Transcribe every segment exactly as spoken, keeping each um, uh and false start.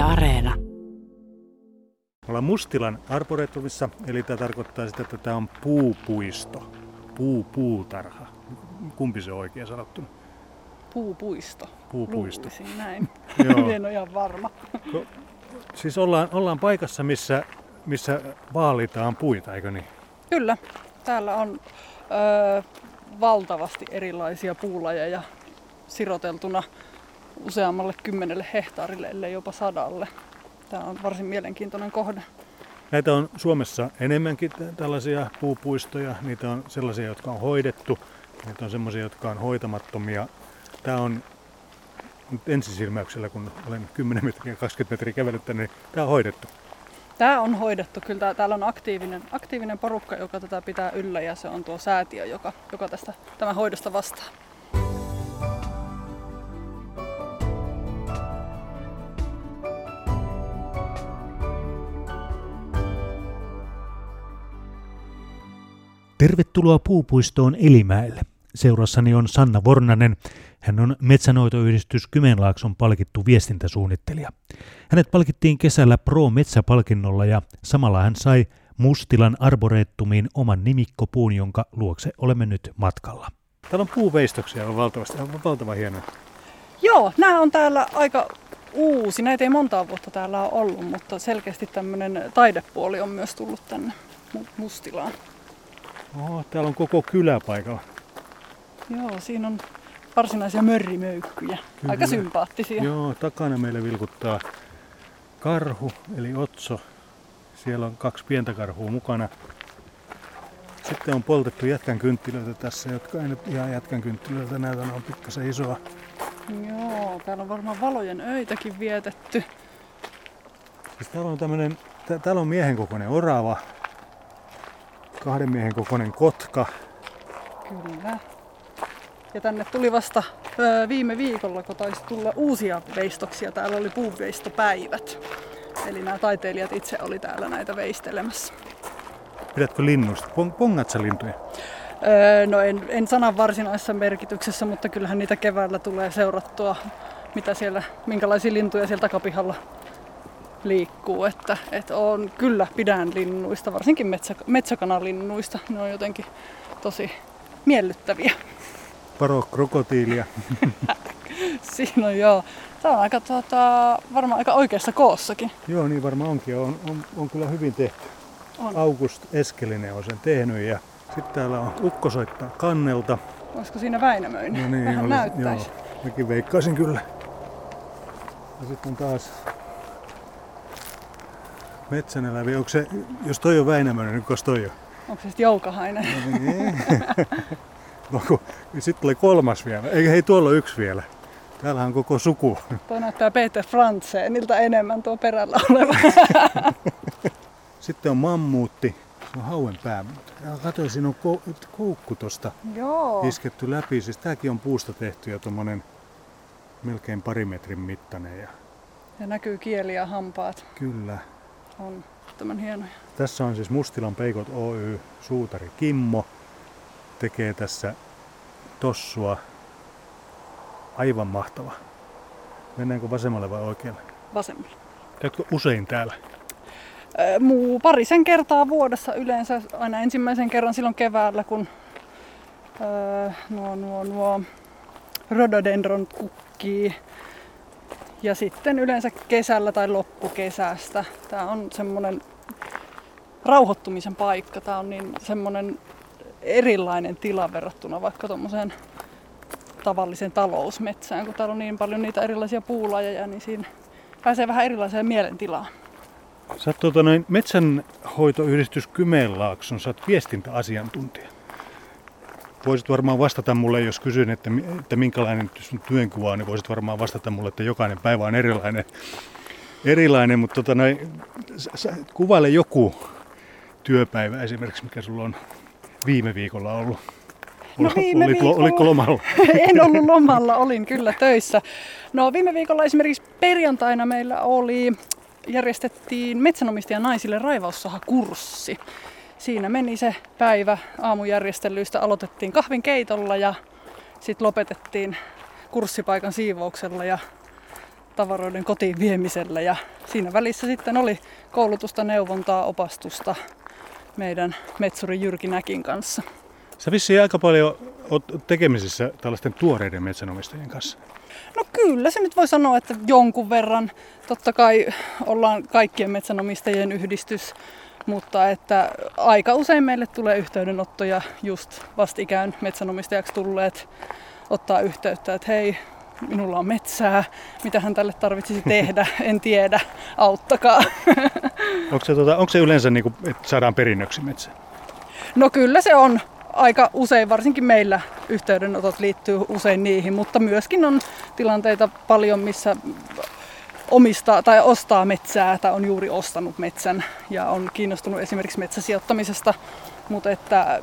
Areena. Ollaan Mustilan arboretumissa, eli tämä tarkoittaa sitä, että tämä on puupuisto, puupuutarha. Kumpi se on oikein sanottuna? Puupuisto. Puupuisto. Luulisin näin. Joo. En ole ihan varma. Ko, siis ollaan, ollaan paikassa, missä, missä vaalitaan puita, eikö niin? Kyllä. Täällä on ö, valtavasti erilaisia puulajeja siroteltuna useammalle kymmenelle hehtaarille, ellei jopa sadalle. Tämä on varsin mielenkiintoinen kohde. Näitä on Suomessa enemmänkin tällaisia puupuistoja. Niitä on sellaisia, jotka on hoidettu. Niitä on sellaisia, jotka on hoitamattomia. Tämä on nyt ensisilmäyksellä, kun olen kymmenen metriä, kaksikymmentä metriä kävellyt tänne, niin tämä on hoidettu. Tämä on hoidettu. Kyllä täällä on aktiivinen, aktiivinen porukka, joka tätä pitää yllä, ja se on tuo säätiö, joka, joka tästä tämän hoidosta vastaa. Tervetuloa puupuistoon Elimäelle. Seurassani on Sanna Vornanen. Hän on metsänhoitoyhdistys Kymenlaakson palkittu viestintäsuunnittelija. Hänet palkittiin kesällä Pro-metsäpalkinnolla ja samalla hän sai Mustilan arboretumiin oman nimikkopuun, jonka luokse olemme nyt matkalla. Täällä on puuveistoksia on valtavasti, on valtavan hienoa. Joo, nämä on täällä aika uusi. Näitä ei montaa vuotta täällä ole ollut, mutta selkeästi tämmöinen taidepuoli on myös tullut tänne Mustilaan. Oho, täällä on koko kylä paikalla. Joo, siinä on varsinaisia mörrimöykkyjä. Kyllä. Aika sympaattisia. Joo, takana meille vilkuttaa karhu, eli otso. Siellä on kaksi pientä karhua mukana. Sitten on poltettu jätkänkynttilöitä tässä, jotka ei nyt ihan jätkänkynttilöitä näytä, ne on pikkasen isoa. Joo, täällä on varmaan valojen öitäkin vietetty. Siis täällä on tämmönen, täällä on miehen kokoinen orava, kahden miehen kokoinen kotka. Kyllä. Ja tänne tuli vasta ö, viime viikolla, kun taisi tulla uusia veistoksia. Täällä oli puuveistopäivät. Eli nämä taiteilijat itse oli täällä näitä veistelemässä. Pidätkö linnuista? Pongat sä lintuja? Öö, no en, en sanan varsinaisessa merkityksessä, mutta kyllähän niitä keväällä tulee seurattua, mitä siellä, minkälaisia lintuja siellä takapihalla liikkuu. Että, että on, kyllä pidän linnuista, varsinkin metsä, metsäkanalinnuista. Ne on jotenkin tosi miellyttäviä. Varo krokotiilia. Siinä on joo. Tämä on aika, tuota, varmaan aika oikeassa koossakin. Joo, niin varmaan onkin. On, on, on kyllä hyvin tehty. On. August Eskelinen on sen tehnyt ja sitten täällä on ukko soittaa kannelta. Olisiko siinä Väinämöinen? No niin, vähän olisi, näyttäisi. Joo, mäkin veikkaisin kyllä. Ja sitten on taas metsäneläviä. Onko se, jos toi on Väinämöinen, niin kukas toi on? Onko se sitten Joukahainen? No niin. Sitten tulee kolmas vielä. Eikä hei, tuolla on yksi vielä. Täällähän on koko suku. Tuo näyttää Peter Franzenilta enemmän tuo perällä oleva. Sitten on mammuutti. Se on hauen pää. Katsoin, siinä on koukku tosta isketty läpi. Siis tääkin on puusta tehty ja tommonen melkein pari metrin mittainen. Ja, ja näkyy kieli ja hampaat. Kyllä. On tämän hienoja. Tässä on siis Mustilan Peikot Oy suutari Kimmo. Tekee tässä tossua. Aivan mahtava. Mennäänkö vasemmalle vai oikealle? Vasemmalle. Käytkö usein täällä? Öö, muu parisen kertaa vuodessa yleensä. Aina ensimmäisen kerran silloin keväällä, kun öö, nuo, nuo, nuo rhododendron kukkii. Ja sitten yleensä kesällä tai loppukesästä. Tää on semmonen rauhoittumisen paikka. Tää on niin semmonen erilainen tila verrattuna vaikka tommoseen tavalliseen talousmetsään, kun täällä on niin paljon niitä erilaisia puulajeja, niin siinä pääsee vähän erilaiseen mielentilaan. Sä oot tuota, noin metsänhoitoyhdistys Kymenlaakson, sä oot viestintäasiantuntija. Voisit varmaan vastata mulle, jos kysyn, että, että minkälainen sun työnkuva on, niin voisit varmaan vastata mulle, että jokainen päivä on erilainen. erilainen mutta tota, noin, sä, kuvaile joku työpäivä esimerkiksi, mikä sulla on viime viikolla ollut. No viime Olit, viikolla... Olitko lomalla? En ollut lomalla, olin kyllä töissä. No viime viikolla esimerkiksi perjantaina meillä oli, järjestettiin metsänomistajan naisille raivaussahakurssi. Siinä meni se päivä aamujärjestelyistä, aloitettiin kahvin keitolla ja sitten lopetettiin kurssipaikan siivouksella ja tavaroiden kotiin viemisellä. Ja siinä välissä sitten oli koulutusta, neuvontaa, opastusta meidän metsuri Jyrki Näkin kanssa. Sä vissiin aika paljon oot tekemisissä tällaisten tuoreiden metsänomistajien kanssa. No kyllä, se nyt voi sanoa, että jonkun verran. Totta kai ollaan kaikkien metsänomistajien yhdistys, mutta että aika usein meille tulee yhteydenottoja just vastikään metsänomistajaksi tulleet ottaa yhteyttä, että hei, minulla on metsää, mitä hän tälle tarvitsisi tehdä, en tiedä, auttakaa. Onko se, tuota, onko se yleensä, niin kuin, että saadaan perinnöksi metsää? No kyllä se on. Aika usein, varsinkin meillä yhteydenotot liittyy usein niihin, mutta myöskin on tilanteita paljon, missä omistaa tai ostaa metsää tai on juuri ostanut metsän ja on kiinnostunut esimerkiksi metsäsijoittamisesta, mutta että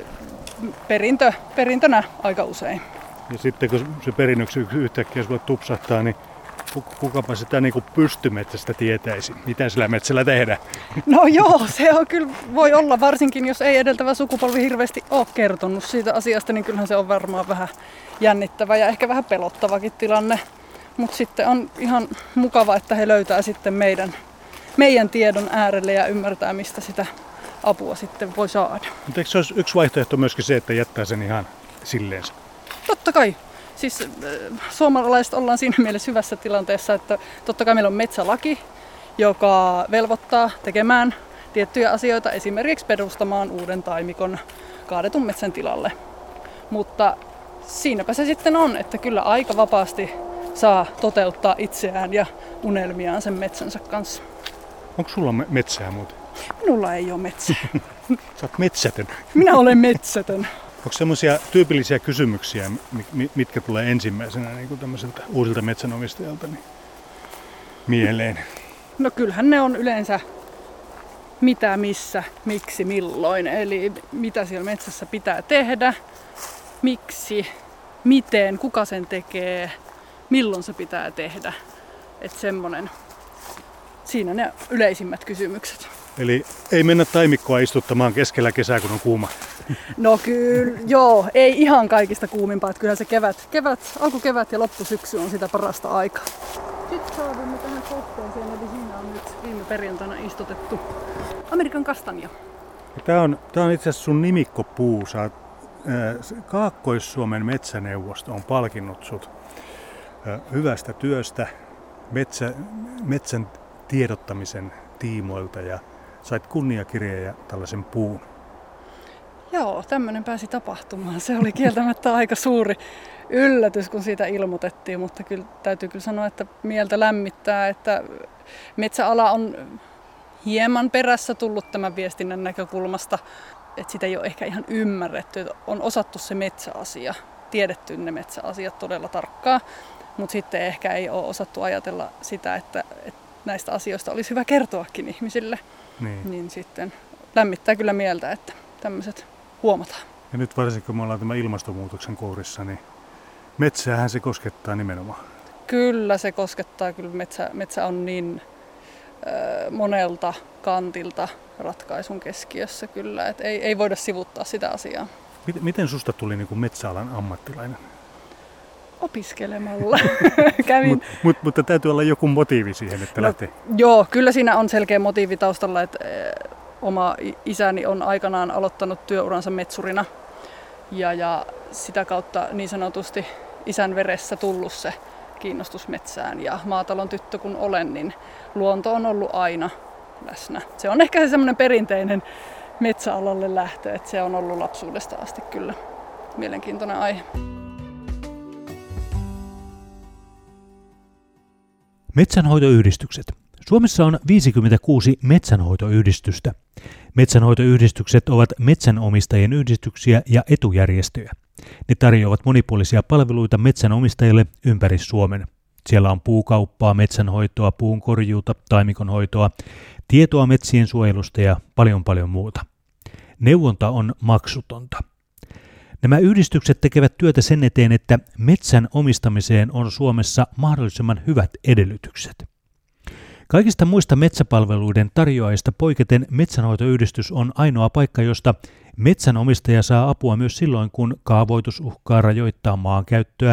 perintö, perintönä aika usein. Ja sitten kun se perinnöksi yhtäkkiä sulle tupsahtaa, niin kukapa sitä niin kuin pystymetsästä tietäisi, mitä sillä metsällä tehdään? No joo, se on kyllä, voi olla varsinkin, jos ei edeltävä sukupolvi hirveästi ole kertonut siitä asiasta, niin kyllähän se on varmaan vähän jännittävä ja ehkä vähän pelottavakin tilanne. Mutta sitten on ihan mukava, että he löytää sitten meidän, meidän tiedon äärelle ja ymmärtää, mistä sitä apua sitten voi saada. Mutta eikö se olisi yksi vaihtoehto myöskin se, että jättää sen ihan silleensä? Totta kai. Siis äh, suomalaiset ollaan siinä mielessä hyvässä tilanteessa, että totta kai meillä on metsälaki, joka velvoittaa tekemään tiettyjä asioita, esimerkiksi perustamaan uuden taimikon kaadetun metsän tilalle. Mutta siinäpä se sitten on, että kyllä aika vapaasti saa toteuttaa itseään ja unelmiaan sen metsänsä kanssa. Onko sulla metsää muuten? Minulla ei ole metsää. Sä oot metsätön. Minä olen metsätön. Onko semmoisia tyypillisiä kysymyksiä, mitkä tulee ensimmäisenä niin kuin tämmöiseltä uusilta metsänomistajalta niin mieleen? No kyllähän ne on yleensä mitä, missä, miksi, milloin. Eli mitä siellä metsässä pitää tehdä, miksi, miten, kuka sen tekee, milloin se pitää tehdä. Että semmoinen, siinä ne yleisimmät kysymykset. Eli ei mennä taimikkoa istuttamaan keskellä kesää, kun on kuuma. No kyllä, joo, ei ihan kaikista kuumimpaa. Että kyllähän se kevät, kevät, alkukevät ja loppusyksy on sitä parasta aikaa. Sitten saavumme tähän kohteeseen, eli siinä on nyt viime perjantaina istutettu Amerikan kastanja. Tämä on, tämä on itse asiassa sun nimikkopuu. Sä oot, äh, Kaakkois-Suomen metsäneuvosto on palkinnut sut äh, hyvästä työstä metsä, metsän tiedottamisen tiimoilta ja sait kunniakirjeen ja tällaisen puun. Joo, tämmöinen pääsi tapahtumaan. Se oli kieltämättä aika suuri yllätys, kun siitä ilmoitettiin, mutta kyllä, täytyy kyllä sanoa, että mieltä lämmittää, että metsäala on hieman perässä tullut tämän viestinnän näkökulmasta, että sitä ei ole ehkä ihan ymmärretty, että on osattu se metsäasia, tiedetty ne metsäasiat todella tarkkaan, mutta sitten ehkä ei ole osattu ajatella sitä, että, että näistä asioista olisi hyvä kertoakin ihmisille, niin, niin sitten lämmittää kyllä mieltä, että tämmöiset huomataan. Ja nyt varsinkin kun me ollaan tämän ilmastonmuutoksen kourissa, niin metsäähän se koskettaa nimenomaan. Kyllä se koskettaa. Kyllä metsä, metsä on niin äh, monelta kantilta ratkaisun keskiössä kyllä, että ei, ei voida sivuttaa sitä asiaa. Miten, miten susta tuli niin kuin metsäalan ammattilainen? Opiskelemalla. Kävin. Mut, mut, mutta täytyy olla joku motiivi siihen, että no, lähtee. Joo, kyllä siinä on selkeä motiivi taustalla, että oma isäni on aikanaan aloittanut työuransa metsurina ja, ja sitä kautta niin sanotusti isän veressä tullut se kiinnostus metsään. Ja maatalon tyttö kun olen, niin luonto on ollut aina läsnä. Se on ehkä se semmoinen perinteinen metsäalalle lähtö, että se on ollut lapsuudesta asti kyllä mielenkiintoinen aihe. Metsänhoitoyhdistykset. Suomessa on viisikymmentäkuusi metsänhoitoyhdistystä. Metsänhoitoyhdistykset ovat metsänomistajien yhdistyksiä ja etujärjestöjä. Ne tarjoavat monipuolisia palveluita metsänomistajille ympäri Suomen. Siellä on puukauppaa, metsänhoitoa, puun korjuuta, taimikonhoitoa, tietoa metsien suojelusta ja paljon paljon muuta. Neuvonta on maksutonta. Nämä yhdistykset tekevät työtä sen eteen, että metsän omistamiseen on Suomessa mahdollisimman hyvät edellytykset. Kaikista muista metsäpalveluiden tarjoajista poiketen metsänhoitoyhdistys on ainoa paikka, josta metsänomistaja saa apua myös silloin, kun kaavoitus uhkaa rajoittaa maankäyttöä,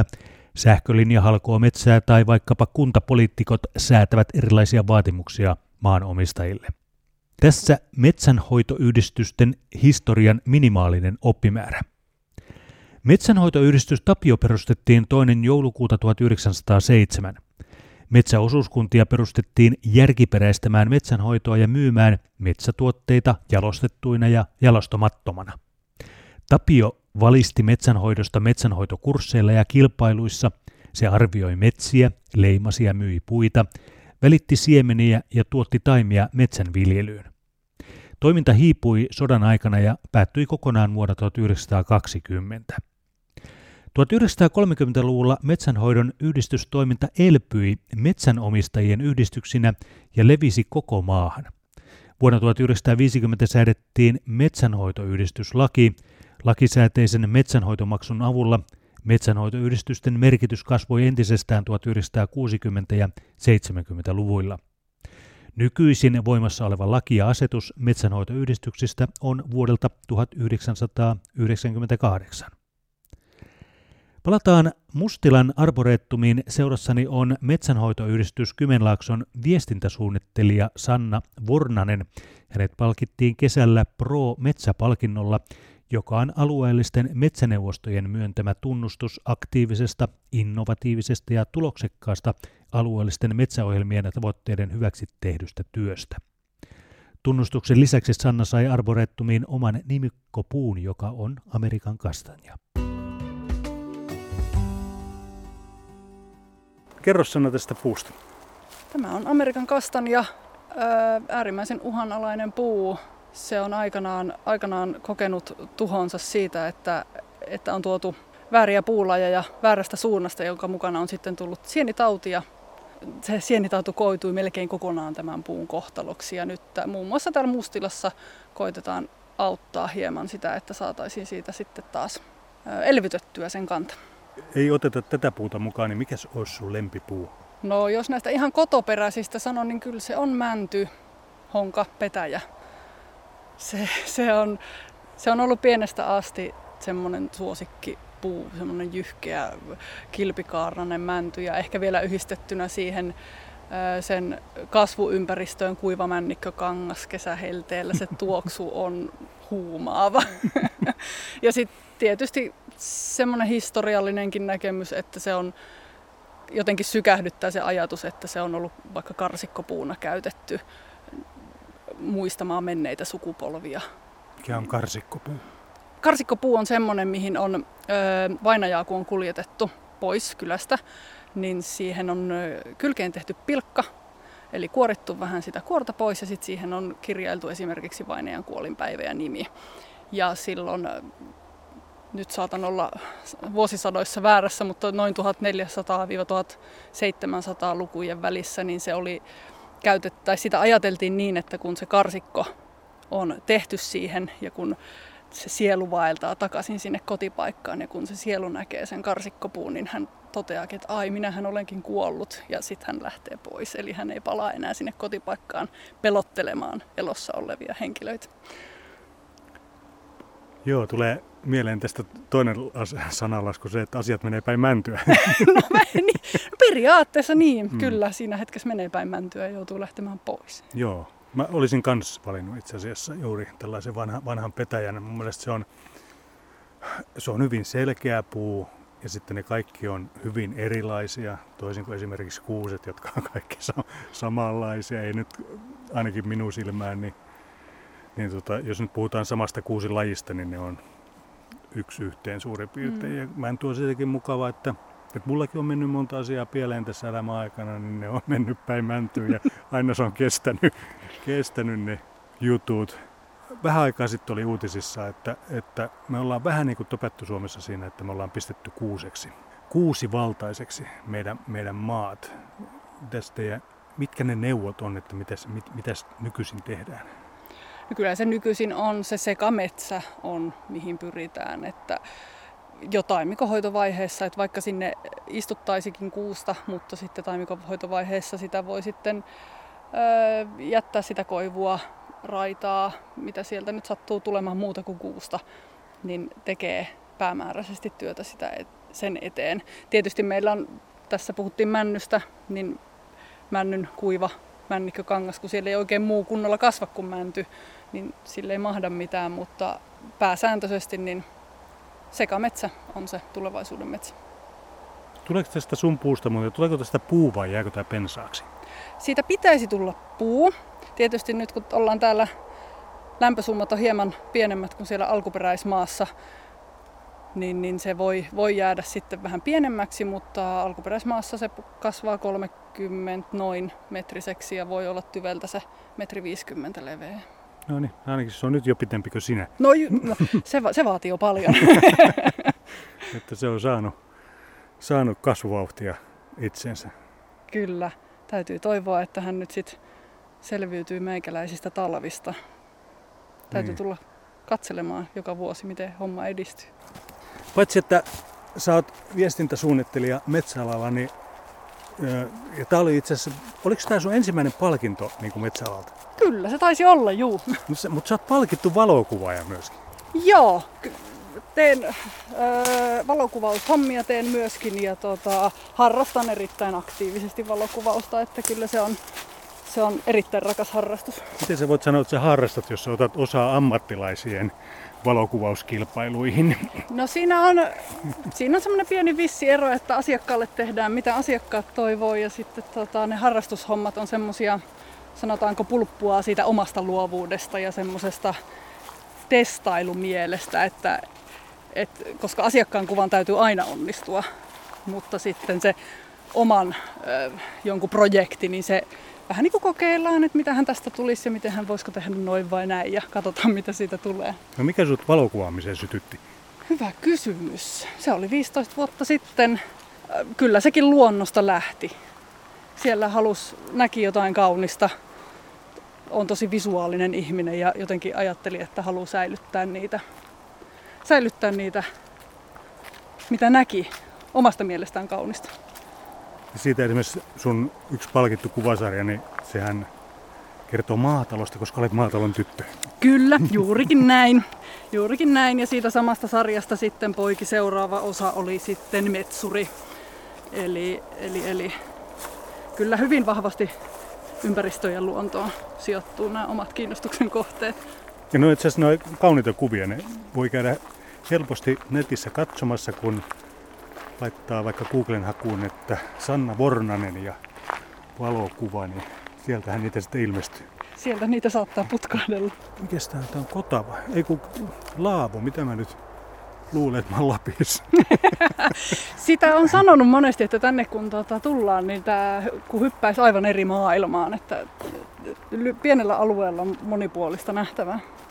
Sähkölinja halkoo metsää tai vaikkapa kuntapoliitikot säätävät erilaisia vaatimuksia maanomistajille. Tässä metsänhoitoyhdistysten historian minimaalinen oppimäärä. Metsänhoitoyhdistys Tapio perustettiin toinen joulukuuta tuhatyhdeksänsataaseitsemän. Metsäosuuskuntia perustettiin järkiperäistämään metsänhoitoa ja myymään metsätuotteita jalostettuina ja jalostamattomana. Tapio valisti metsänhoidosta metsänhoitokursseilla ja kilpailuissa. Se arvioi metsiä, leimasi ja myi puita, välitti siemeniä ja tuotti taimia metsänviljelyyn. Toiminta hiipui sodan aikana ja päättyi kokonaan vuonna tuhatyhdeksänsataakaksikymmentä. tuhatyhdeksänsataakolmekymmentäluvulla metsänhoidon yhdistystoiminta elpyi metsänomistajien yhdistyksinä ja levisi koko maahan. Vuonna tuhatyhdeksänsataaviisikymmentä säädettiin metsänhoitoyhdistyslaki. Lakisääteisen metsänhoitomaksun avulla metsänhoitoyhdistysten merkitys kasvoi entisestään tuhatyhdeksänsataakuusikymmentä- ja seitsemänkymmentäluvuilla. Nykyisin voimassa oleva laki ja asetus metsänhoitoyhdistyksistä on vuodelta tuhatyhdeksänsataayhdeksänkymmentäkahdeksan. Palataan Mustilan arboreettumiin. Seurassani on metsänhoitoyhdistys Kymenlaakson viestintäsuunnittelija Sanna Vornanen. Hänet palkittiin kesällä Pro-metsäpalkinnolla, joka on alueellisten metsäneuvostojen myöntämä tunnustus aktiivisesta, innovatiivisesta ja tuloksekkaasta alueellisten metsäohjelmien ja tavoitteiden hyväksi tehdystä työstä. Tunnustuksen lisäksi Sanna sai arboreettumiin oman nimikkopuun, joka on Amerikan kastanja. Kerro Sanna tästä puusta. Tämä on Amerikan kastanja, äärimmäisen uhanalainen puu. Se on aikanaan, aikanaan kokenut tuhonsa siitä, että, että on tuotu vääriä puulajeja väärästä suunnasta, jonka mukana on sitten tullut sienitautia. Se sienitauti koitui melkein kokonaan tämän puun kohtaloksi ja nyt muun muassa täällä Mustilassa koitetaan auttaa hieman sitä, että saataisiin siitä sitten taas elvytettyä sen kanta. Ei oteta tätä puuta mukaan, niin mikäs olisi sun lempipuu? No jos näistä ihan kotoperäisistä sanon, niin kyllä se on mänty, honka, petäjä. Se, se, on, se on ollut pienestä asti semmoinen suosikkipuu, semmoinen jyhkeä, kilpikaarnainen mänty ja ehkä vielä yhdistettynä siihen sen kasvuympäristöön kuiva männikkökangas kesähelteellä. Se tuoksu on huumaava. Ja sitten tietysti semmoinen historiallinenkin näkemys, että se on jotenkin sykähdyttää se ajatus, että se on ollut vaikka karsikkopuuna käytetty muistamaan menneitä sukupolvia. Mikä on karsikkopuu? Karsikkopuu on semmoinen, mihin on ö, vainajaa, kun on kuljetettu pois kylästä, niin siihen on ö, kylkeen tehty pilkka, eli kuorittu vähän sitä kuorta pois ja sitten siihen on kirjailtu esimerkiksi vainajan kuolinpäivä ja nimi. Ja silloin, nyt saatan olla vuosisadoissa väärässä, mutta noin tuhatneljäsataa–tuhatseitsemänsataa lukujen välissä, niin se oli käytet, tai sitä ajateltiin niin, että kun se karsikko on tehty siihen ja kun se sielu vaeltaa takaisin sinne kotipaikkaan ja kun se sielu näkee sen karsikkopuun, niin hän toteaakin, että ai, minähän olenkin kuollut ja sitten hän lähtee pois. Eli hän ei palaa enää sinne kotipaikkaan pelottelemaan elossa olevia henkilöitä. Joo, tulee mieleen tästä toinen sanalasku se, että asiat menee päin mäntyä. No niin, periaatteessa niin, mm. kyllä. Siinä hetkessä menee päin mäntyä ja joutuu lähtemään pois. Joo, mä olisin kans valinnut itse asiassa juuri tällaisen vanha, vanhan petäjän. Mun mielestä se on, se on hyvin selkeä puu ja sitten ne kaikki on hyvin erilaisia, toisin kuin esimerkiksi kuuset, jotka on kaikki samanlaisia. Ei nyt ainakin minun silmään, niin Niin tota, jos nyt puhutaan samasta kuusilajista, niin ne on yksi yhteen suurin piirtein. Mm. Ja mä en tuo sitäkin mukavaa, että, että mullakin on mennyt monta asiaa pieleen tässä elämän aikana, niin ne on mennyt päin mäntyyn ja aina se on kestänyt, kestänyt ne jutut. Vähän aikaa sitten oli uutisissa, että, että me ollaan vähän niin kuin topettu Suomessa siinä, että me ollaan pistetty kuuseksi. Kuusivaltaiseksi meidän, meidän maat. Mitäs teidän, mitkä ne neuvot on, että mitäs, mit, mitäs nykyisin tehdään? Kyllä se nykyisin on, se sekametsä on, mihin pyritään, että jo taimikonhoitovaiheessa, että vaikka sinne istuttaisikin kuusta, mutta sitten taimikonhoitovaiheessa sitä voi sitten ö, jättää sitä koivua, raitaa, mitä sieltä nyt sattuu tulemaan muuta kuin kuusta, niin tekee päämääräisesti työtä sitä sen eteen. Tietysti meillä on, tässä puhuttiin männystä, niin männyn kuiva männikkökangas, kun siellä ei oikein muu kunnolla kasva kuin mänty, niin sille ei mahda mitään, mutta pääsääntöisesti niin sekametsä on se tulevaisuuden metsä. Tuleeko tästä sun puusta muuten, tuleeko tästä puu vai jääkö tämä pensaaksi? Siitä pitäisi tulla puu. Tietysti nyt kun ollaan täällä, lämpösummat on hieman pienemmät kuin siellä alkuperäismaassa, niin, niin se voi, voi jäädä sitten vähän pienemmäksi, mutta alkuperäismaassa se kasvaa kolmekymmentä noin metriseksi ja voi olla tyveltä se metri viisikymmentä leveä. No niin, ainakin se on nyt jo pitempi kuin sinä. No, no se, se vaatii jo paljon. Että se on saanut, saanut kasvuvauhtia itsensä. Kyllä, täytyy toivoa, että hän nyt sitten selviytyy meikäläisistä talvista. Täytyy niin. tulla katselemaan joka vuosi, miten homma edistyy. Paitsi, että sä oot viestintäsuunnittelija metsäalalla, niin ja tää oli itse asiassa, oliko tämä sun ensimmäinen palkinto niin kuin metsäalalta? Kyllä, se taisi olla, juu. Mutta mut sä oot palkittu valokuvaaja myöskin. Joo, teen öö, valokuvaushommia teen myöskin ja tota, harrastan erittäin aktiivisesti valokuvausta, että kyllä se on, se on erittäin rakas harrastus. Miten sä voit sanoa, että sä harrastat, jos sä otat osaa ammattilaisien valokuvauskilpailuihin? No siinä on, siinä on semmoinen pieni vissi ero, että asiakkaalle tehdään mitä asiakkaat toivoo ja sitten tota, ne harrastushommat on semmosia, sanotaanko pulppua siitä omasta luovuudesta ja semmoisesta testailumielestä, että, että koska asiakkaan kuvan täytyy aina onnistua, mutta sitten se oman ö, jonkun projekti, niin se vähän niin kuin kokeillaan, että mitä hän tästä tulisi ja miten hän voisiko tehdä noin vai näin ja katsotaan mitä siitä tulee. No mikä sut valokuvaamiseen sytytti? Hyvä kysymys. Se oli viisitoista vuotta sitten. Kyllä sekin luonnosta lähti. Siellä halus, näki jotain kaunista. Olen tosi visuaalinen ihminen ja jotenkin ajattelin, että haluaa säilyttää niitä, säilyttää niitä, mitä näki omasta mielestään kaunista. Siitä esimerkiksi sun yksi palkittu kuvasarja, niin sehän kertoo maatalosta, koska olet maatalon tyttö. Kyllä, juurikin näin. Juurikin näin. Ja siitä samasta sarjasta sitten poiki seuraava osa oli sitten metsuri. Eli, eli, eli kyllä hyvin vahvasti ympäristöön ja luontoon sijoittuu nämä omat kiinnostuksen kohteet. Ja no itse asiassa nuo kauniita kuvia, ne voi käydä helposti netissä katsomassa, kun laittaa vaikka Googlen hakuun, että Sanna Vornanen ja valokuva, niin sieltähän niitä sitten ilmestyy. Sieltä niitä saattaa putkahdella. Mikäs tää on Kotava? Ei kun Laavo, mitä mä nyt luulen, että mä oon Lapissa. Sitä on sanonut monesti, että tänne kun tuota, tullaan, niin tää, kun hyppäisi aivan eri maailmaan, että pienellä alueella on monipuolista nähtävää.